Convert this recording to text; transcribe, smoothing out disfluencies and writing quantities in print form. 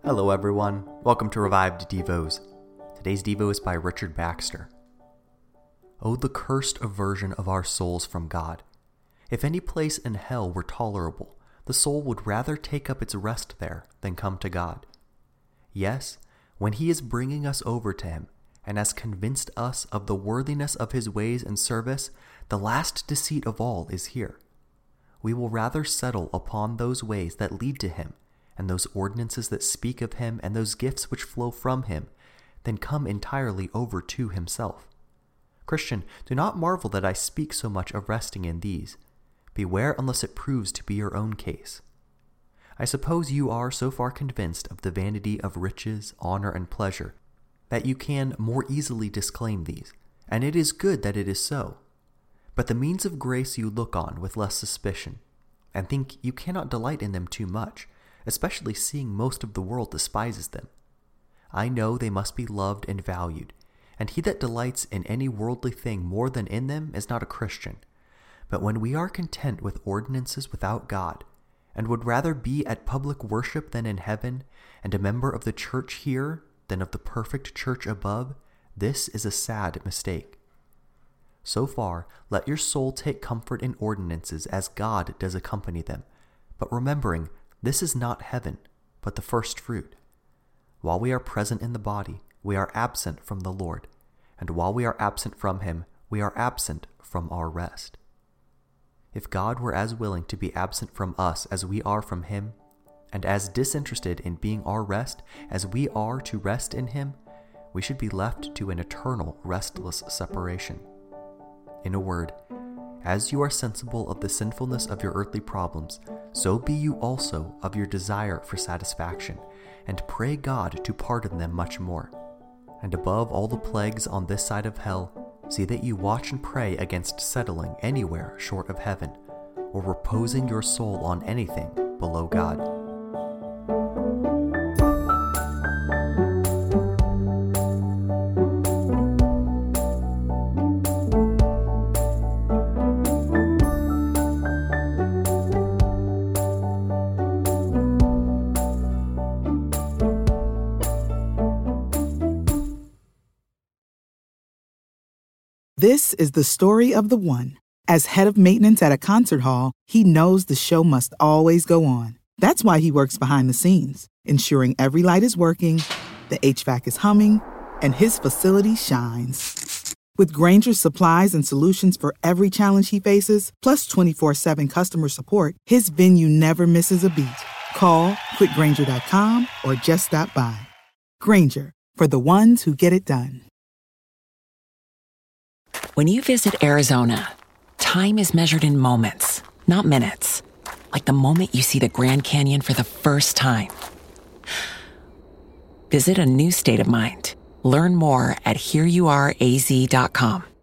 Hello everyone, welcome to Revived Devos. Today's Devo is by Richard Baxter. Oh, the cursed aversion of our souls from God. If any place in hell were tolerable, the soul would rather take up its rest there than come to God. Yes, when He is bringing us over to Him, and has convinced us of the worthiness of His ways and service, the last deceit of all is here. We will rather settle upon those ways that lead to Him, and those ordinances that speak of Him, and those gifts which flow from Him, than come entirely over to Himself. Christian, do not marvel that I speak so much of resting in these. Beware unless it proves to be your own case. I suppose you are so far convinced of the vanity of riches, honor, and pleasure, that you can more easily disclaim these, and it is good that it is so. But the means of grace you look on with less suspicion, and think you cannot delight in them too much, especially seeing most of the world despises them. I know they must be loved and valued, and he that delights in any worldly thing more than in them is not a Christian. But when we are content with ordinances without God, and would rather be at public worship than in heaven, and a member of the church here than of the perfect church above, this is a sad mistake. So far, let your soul take comfort in ordinances as God does accompany them, but remembering this is not heaven, but the first fruit. While we are present in the body, we are absent from the Lord, and while we are absent from Him, we are absent from our rest. If God were as willing to be absent from us as we are from Him, and as disinterested in being our rest as we are to rest in Him, we should be left to an eternal, restless separation. In a word, as you are sensible of the sinfulness of your earthly problems, so be you also of your desire for satisfaction, and pray God to pardon them much more. And above all the plagues on this side of hell, see that you watch and pray against settling anywhere short of heaven, or reposing your soul on anything below God. This is the story of the one. As head of maintenance at a concert hall, he knows the show must always go on. That's why he works behind the scenes, ensuring every light is working, the HVAC is humming, and his facility shines. With Grainger's supplies and solutions for every challenge he faces, plus 24/7 customer support, his venue never misses a beat. Call quickgrainger.com or just stop by. Grainger, for the ones who get it done. When you visit Arizona, time is measured in moments, not minutes. Like the moment you see the Grand Canyon for the first time. Visit a new state of mind. Learn more at hereyouareaz.com.